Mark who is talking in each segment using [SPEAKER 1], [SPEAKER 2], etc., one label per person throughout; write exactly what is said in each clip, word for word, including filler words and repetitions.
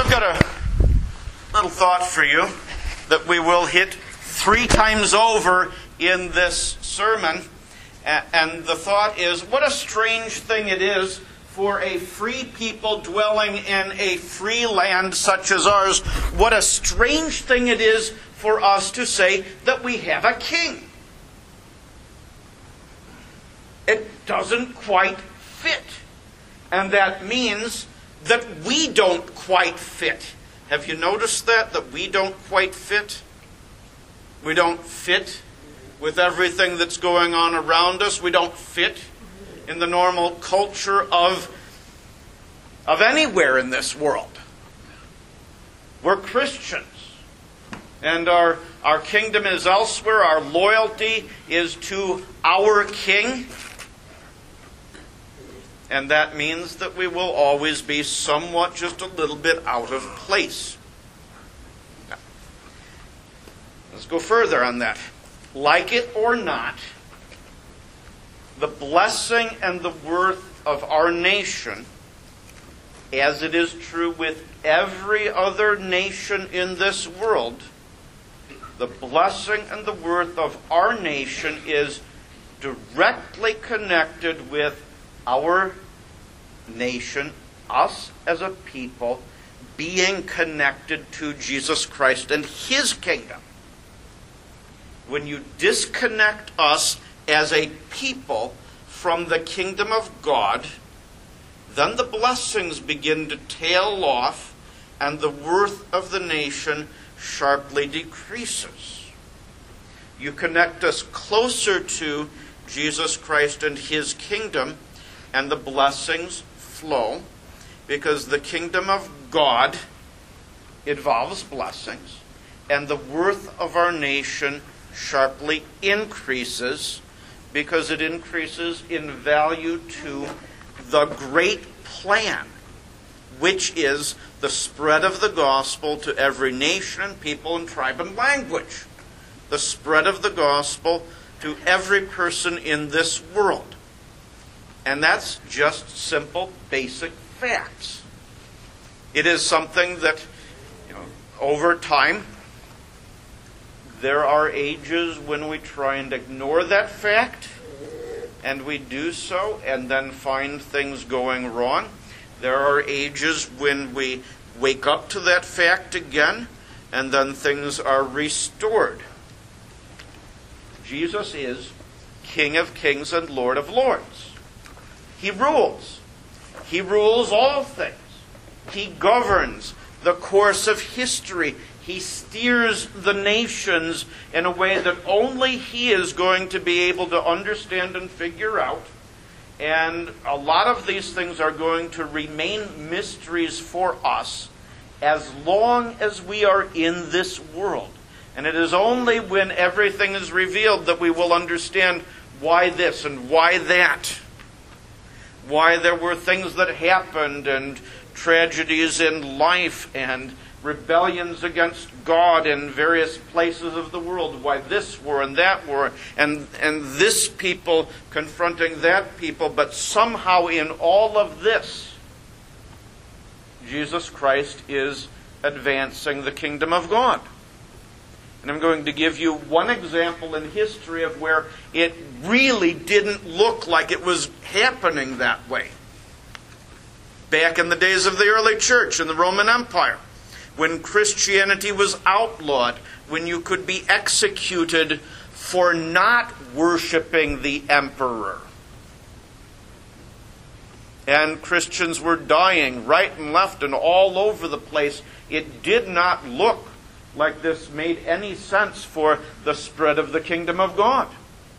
[SPEAKER 1] I've got a little thought for you that we will hit three times over in this sermon. And the thought is, what a strange thing it is for a free people dwelling in a free land such as ours. What a strange thing it is for us to say that we have a king. It doesn't quite fit. And that means that we don't quite fit. Have you noticed that? That we don't quite fit? We don't fit with everything that's going on around us. We don't fit in the normal culture of, of anywhere in this world. We're Christians. And our, our kingdom is elsewhere. Our loyalty is to our king. And that means that we will always be somewhat, just a little bit out of place. Now, let's go further on that. Like it or not, the blessing and the worth of our nation, as it is true with every other nation in this world, the blessing and the worth of our nation is directly connected with our nation, us as a people, being connected to Jesus Christ and His kingdom. When you disconnect us as a people from the kingdom of God, then the blessings begin to tail off and the worth of the nation sharply decreases. You connect us closer to Jesus Christ and His kingdom, and the blessings flow, because the kingdom of God involves blessings, and the worth of our nation sharply increases, because it increases in value to the great plan, which is the spread of the gospel to every nation and people and tribe and language. The spread of the gospel to every person in this world. And that's just simple, basic facts. It is something that, you know, over time, there are ages when we try and ignore that fact, and we do so and then find things going wrong. There are ages when we wake up to that fact again, and then things are restored. Jesus is King of Kings and Lord of Lords. He rules. He rules all things. He governs the course of history. He steers the nations in a way that only He is going to be able to understand and figure out. And a lot of these things are going to remain mysteries for us as long as we are in this world. And it is only when everything is revealed that we will understand why this and why that. Why there were things that happened and tragedies in life and rebellions against God in various places of the world. Why this war and that war and, and this people confronting that people. But somehow in all of this, Jesus Christ is advancing the kingdom of God. And I'm going to give you one example in history of where it really didn't look like it was happening that way. Back in the days of the early church in the Roman Empire, when Christianity was outlawed, when you could be executed for not worshiping the emperor. And Christians were dying right and left and all over the place. It did not look like this made any sense for the spread of the kingdom of God.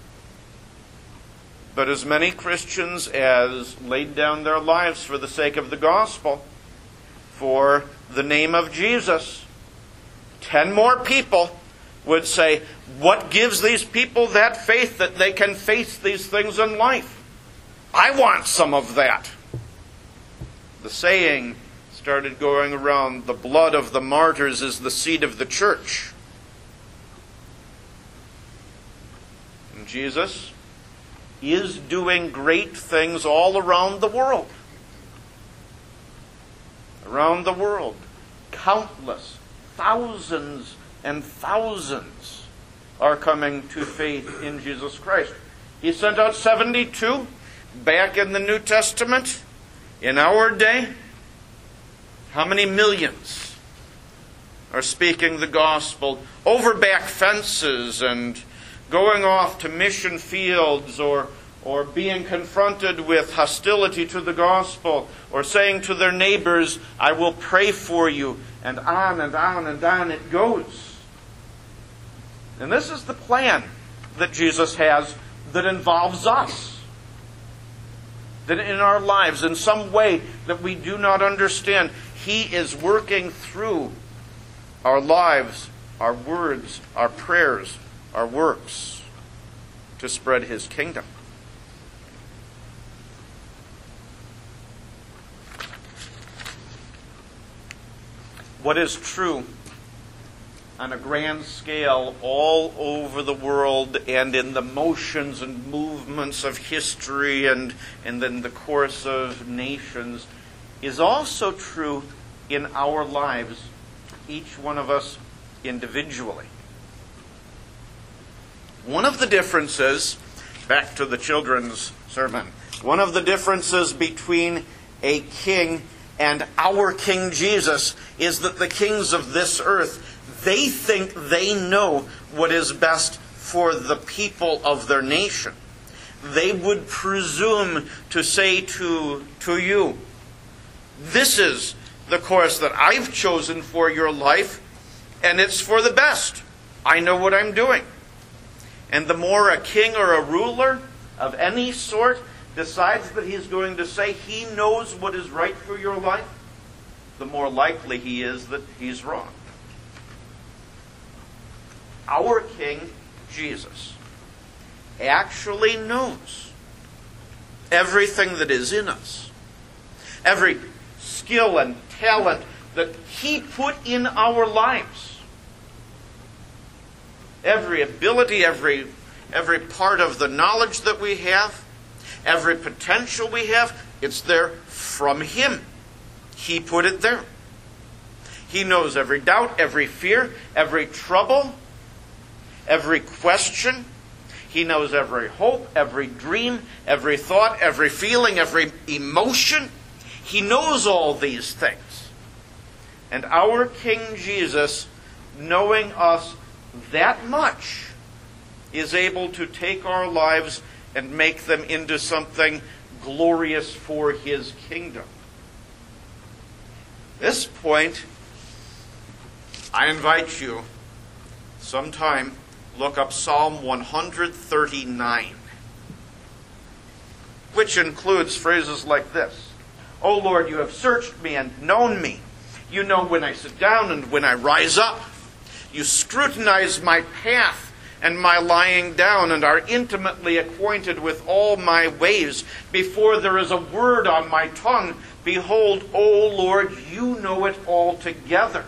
[SPEAKER 1] But as many Christians as laid down their lives for the sake of the gospel, for the name of Jesus, ten more people would say, what gives these people that faith that they can face these things in life? I want some of that. The saying started going around, the blood of the martyrs is the seed of the church. And Jesus is doing great things all around the world. Around the world. countless, thousands and thousands are coming to faith in Jesus Christ. He sent out seventy-two back in the New Testament. In our day, how many millions are speaking the gospel over back fences and going off to mission fields, or or being confronted with hostility to the gospel, or saying to their neighbors, I will pray for you, and on and on and on it goes. And this is the plan that Jesus has that involves us. That in our lives, in some way that we do not understand, He is working through our lives, our words, our prayers, our works to spread His kingdom. What is true on a grand scale all over the world and in the motions and movements of history and, and in the course of nations is also true in our lives, each one of us individually. One of the differences, back to the children's sermon, one of the differences between a king and our King Jesus is that the kings of this earth, they think they know what is best for the people of their nation. They would presume to say to, to you, this is the course that I've chosen for your life, and it's for the best. I know what I'm doing. And the more a king or a ruler of any sort decides that he's going to say he knows what is right for your life, the more likely he is that he's wrong. Our King, Jesus, actually knows everything that is in us. Every skill and talent that He put in our lives. Every ability, every, every part of the knowledge that we have, every potential we have, it's there from Him. He put it there. He knows every doubt, every fear, every trouble, every question. He knows every hope, every dream, every thought, every feeling, every emotion. He knows all these things. And our King Jesus, knowing us that much, is able to take our lives and make them into something glorious for His kingdom. At this point, I invite you sometime look up Psalm one thirty-nine, which includes phrases like this. O Lord, you have searched me and known me. You know when I sit down and when I rise up. You scrutinize my path and my lying down, and are intimately acquainted with all my ways. Before there is a word on my tongue, behold, O Lord, you know it altogether.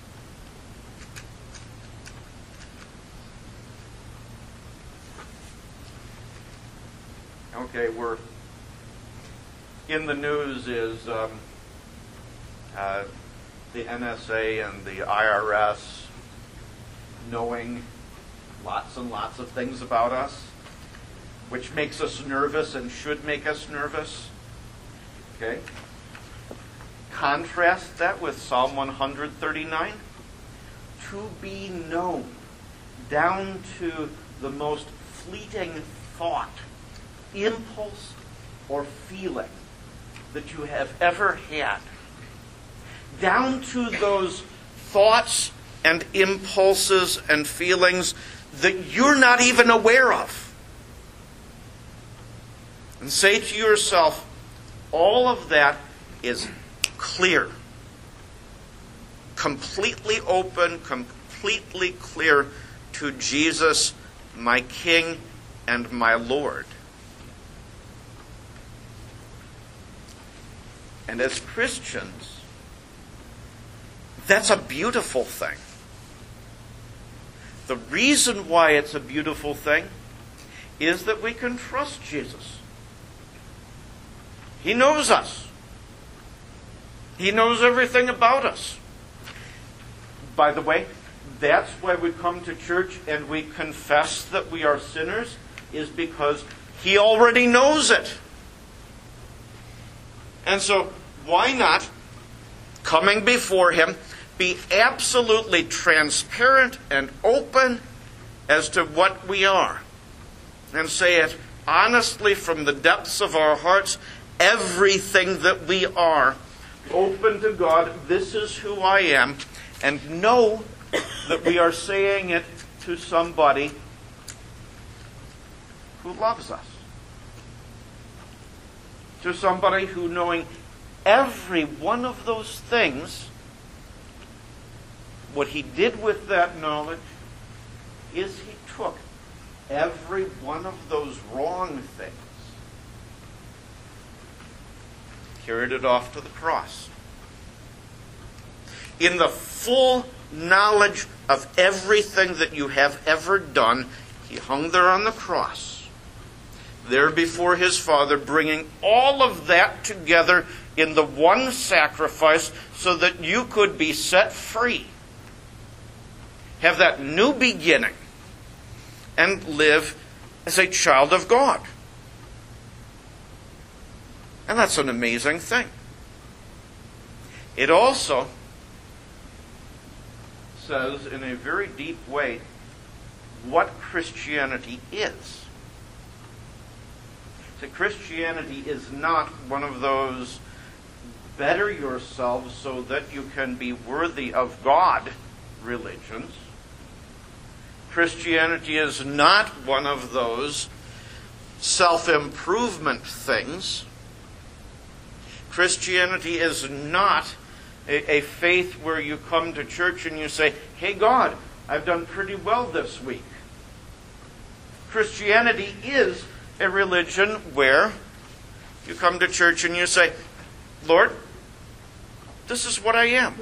[SPEAKER 1] Okay, we're in the news is um, uh, the N S A and the I R S knowing lots and lots of things about us, which makes us nervous and should make us nervous. Okay? Contrast that with Psalm one thirty-nine. To be known down to the most fleeting thought, impulse, or feeling that you have ever had. Down to those thoughts and impulses and feelings that you're not even aware of. And say to yourself, all of that is clear. Completely open, completely clear to Jesus, my King and my Lord. And as Christians, that's a beautiful thing. The reason why it's a beautiful thing is that we can trust Jesus. He knows us. He knows everything about us. By the way, that's why we come to church and we confess that we are sinners, is because He already knows it. And so, why not, coming before Him, be absolutely transparent and open as to what we are, and say it honestly from the depths of our hearts, everything that we are, open to God, this is who I am, and know that we are saying it to somebody who loves us. To somebody who, knowing every one of those things, what He did with that knowledge is He took every one of those wrong things, carried it off to the cross. In the full knowledge of everything that you have ever done, He hung there on the cross, there before His Father, bringing all of that together in the one sacrifice so that you could be set free, have that new beginning, and live as a child of God. And that's an amazing thing. It also says in a very deep way what Christianity is. So Christianity is not one of those better yourselves so that you can be worthy of God religions. Christianity is not one of those self-improvement things. Christianity is not a, a faith where you come to church and you say, hey God, I've done pretty well this week. Christianity is a religion where you come to church and you say, Lord, this is what I am.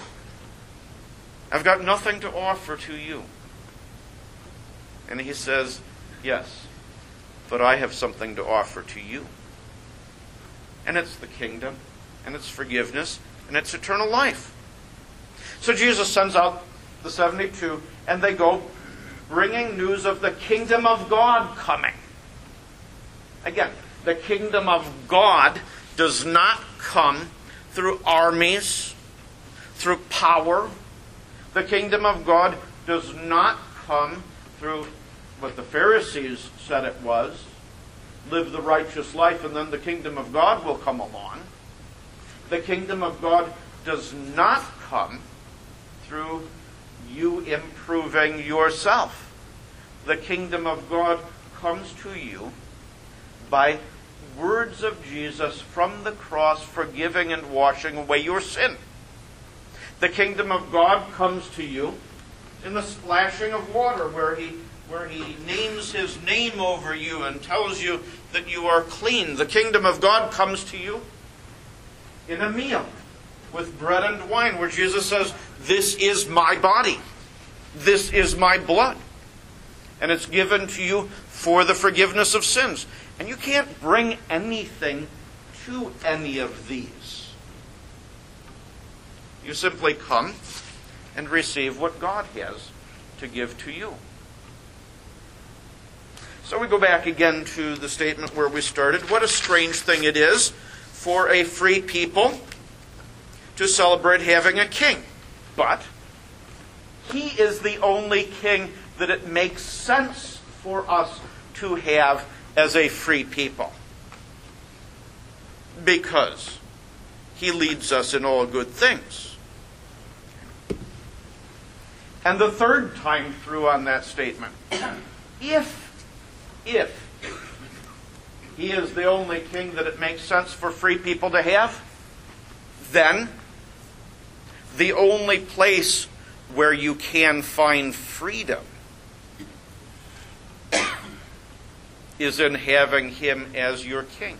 [SPEAKER 1] I've got nothing to offer to you. And He says, yes, but I have something to offer to you. And it's the kingdom, and it's forgiveness, and it's eternal life. So Jesus sends out the seventy-two, and they go bringing news of the kingdom of God coming. Again, the kingdom of God does not come through armies, through power. The kingdom of God does not come through what the Pharisees said it was, live the righteous life and then the kingdom of God will come along. The kingdom of God does not come through you improving yourself. The kingdom of God comes to you by words of Jesus from the cross, forgiving and washing away your sin. The kingdom of God comes to you in the splashing of water, where he where he names His name over you and tells you that you are clean. The kingdom of God comes to you in a meal with bread and wine, where Jesus says, this is my body. This is my blood. And it's given to you for the forgiveness of sins. And you can't bring anything to any of these. You simply come and receive what God has to give to you. So we go back again to the statement where we started. What a strange thing it is for a free people to celebrate having a king. But He is the only king that it makes sense for us to have as a free people, because He leads us in all good things. And the third time through on that statement, if If He is the only king that it makes sense for free people to have, then the only place where you can find freedom is in having Him as your king.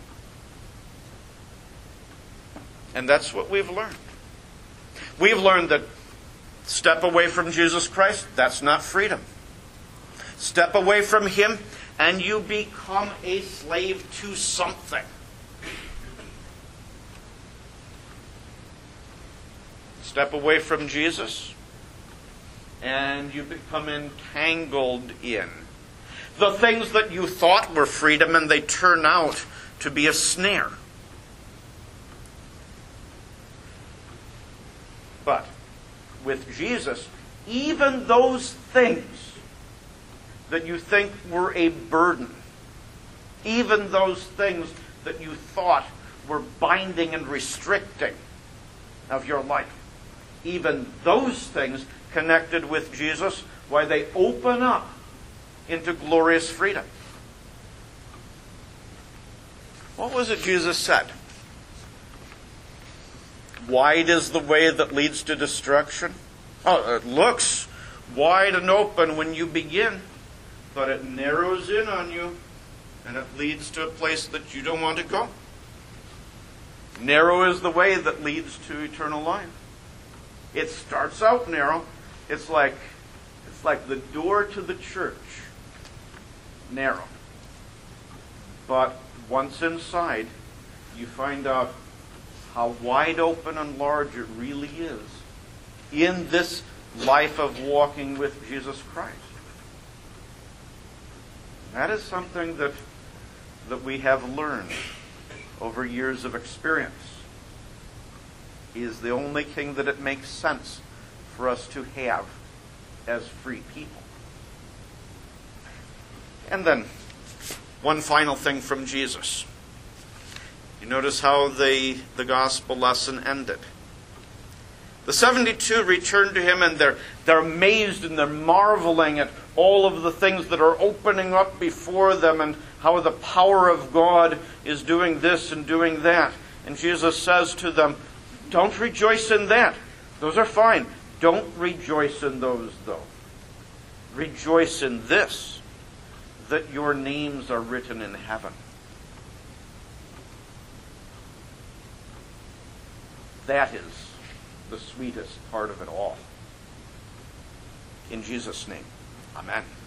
[SPEAKER 1] And that's what we've learned. We've learned that step away from Jesus Christ, that's not freedom. Step away from Him, and you become a slave to something. Step away from Jesus, and you become entangled in. The things that you thought were freedom, and they turn out to be a snare. But with Jesus, even those things that you think were a burden, even those things that you thought were binding and restricting of your life, even those things connected with Jesus, why, they open up into glorious freedom. What was it Jesus said? Wide is the way that leads to destruction. Oh, it looks wide and open when you begin, but it narrows in on you, and it leads to a place that you don't want to go. Narrow is the way that leads to eternal life. It starts out narrow. It's like it's like the door to the church. Narrow. But once inside, you find out how wide open and large it really is in this life of walking with Jesus Christ. That is something that that we have learned over years of experience. He is the only king that it makes sense for us to have as free people. And then, one final thing from Jesus. You notice how the, the gospel lesson ended. The seventy-two return to him, and they're, they're amazed and they're marveling at all of the things that are opening up before them and how the power of God is doing this and doing that. And Jesus says to them, don't rejoice in that. Those are fine. Don't rejoice in those, though. Rejoice in this, that your names are written in heaven. That is the sweetest part of it all. In Jesus' name, amen.